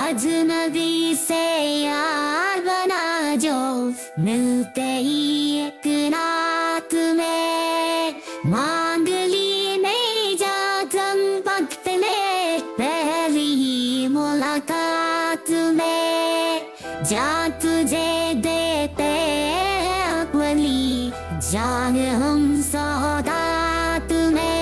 अजनबी से यार बना जो मिलते ही एक रात में मांग ली नहीं जातम वक्त में पहली ही मुलाकात में जा तुझे देते अपनी जान हम सौगात में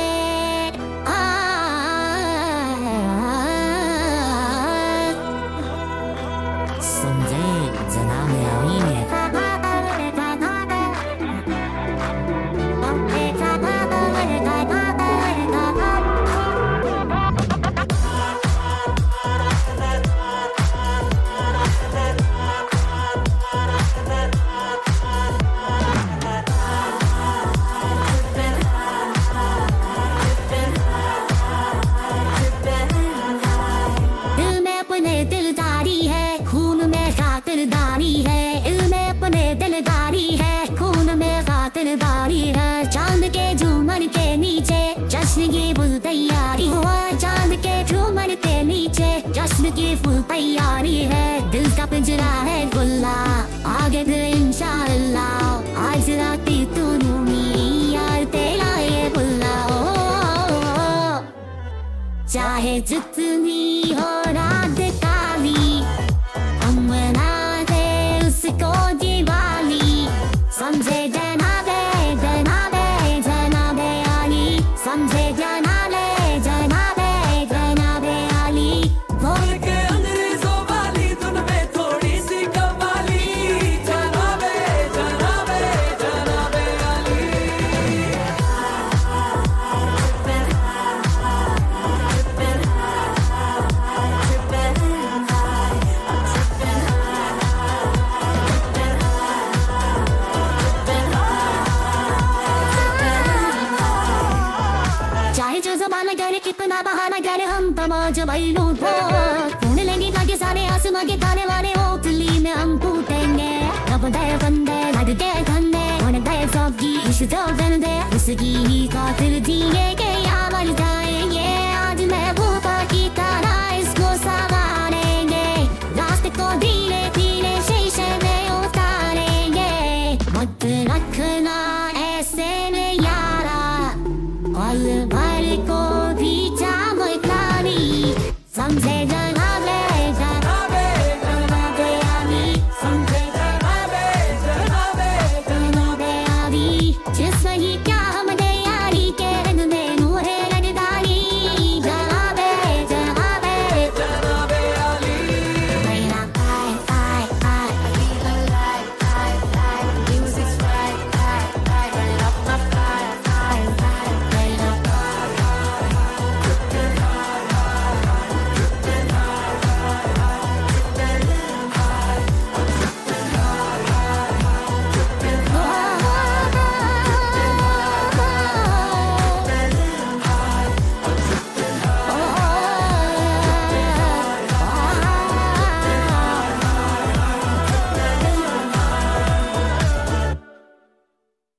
समझे जनाब अमीन है दिलदारी है खून में खातिरदारी है इल्मे अपने दिलदारी है खून में खातिरदारी है चांद के झूमर के नीचे जश्न की फुल तैयारी हुआ चांद के झूमर के नीचे जश्न की फुल तैयारी है दिल का पिंजरा है गुल्ला आगे फिर इंशाअल्लाह आज राती तू नूमी यार तेरा ये बुल्ला चाहे जितनी हो रात काली हम मनाते उसको दिवाली समझे जनाबे जनाबे जनाबे आली समझे जनाबे जनाबे जनाबे आली बोल के अंग्रेजों वाली धुन में थोड़ी सी कव्वाली जनाबे जनाबे जनाबे आली चाहे जो जमाना करे कितना बहाना करे हम तमाम जवाई लूट ढूंढ लेंगे ताकि सारे आसमां के तारे वाले होटली में हम टूटेंगे अब दे बंदे लग गए धंधे उन दे सबकी इश्क तो बंदे उसकी ही खातिर जिए के यार जाए